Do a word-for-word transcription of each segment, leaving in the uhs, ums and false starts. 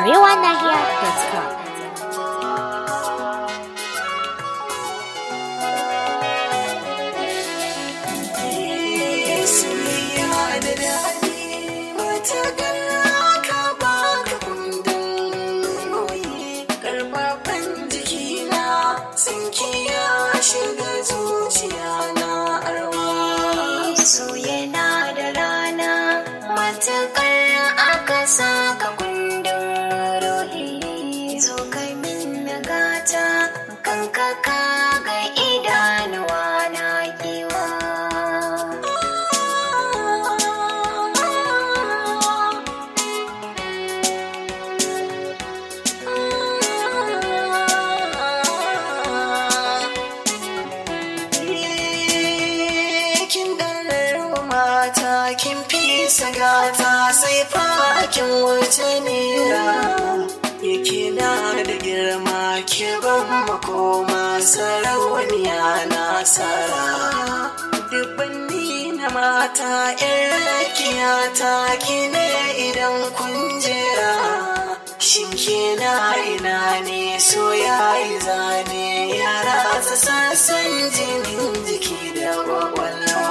arewa nahiya dot com. Kin fi sagata sai fakin wuce nera yake na da girma ki ban makoma sarauniya na sara dubbanni na mata yan rakiya ta ki ne idan kun jera shin ke na ina ne so yayi zane ya ratsa sassan jinin jiki da kwakwalwa.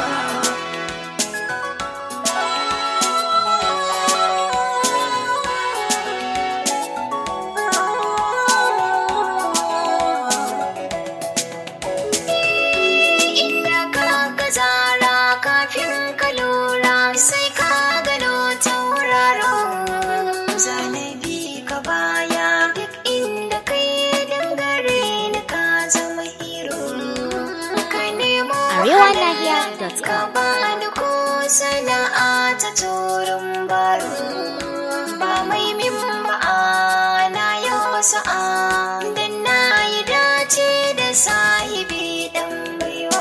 arewa nahiya dot com. Bani ko sana'a ta turin baro ba mai min ma'ana yau sa'a dan na yi dace da sahibi dan baiwa.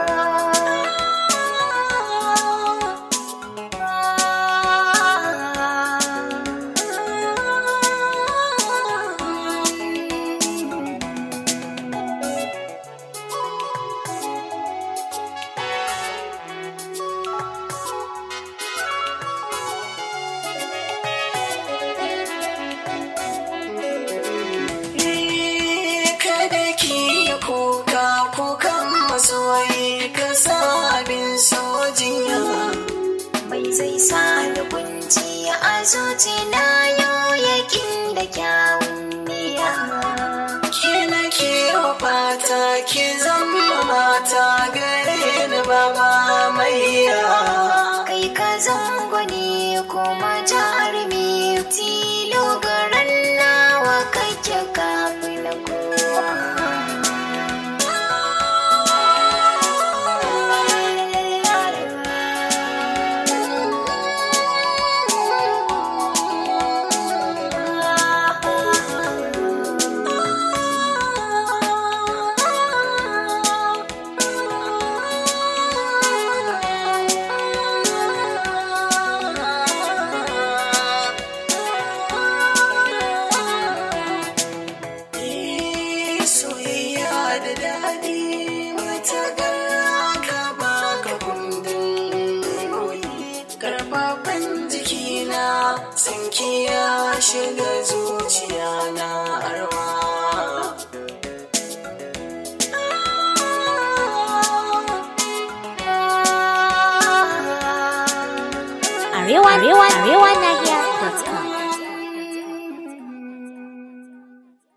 Mai zai sa da kunci a zuci na yau yakin da kyawun niyya. Ke na ke fata ki zama mata gare ni ba maiya. Kai ka zangwani kuma jarumi tilo garan nawa kake kafin kowa. Sanki ya shiga zuciya na arwa. Arewa, arewa, arewa nahiya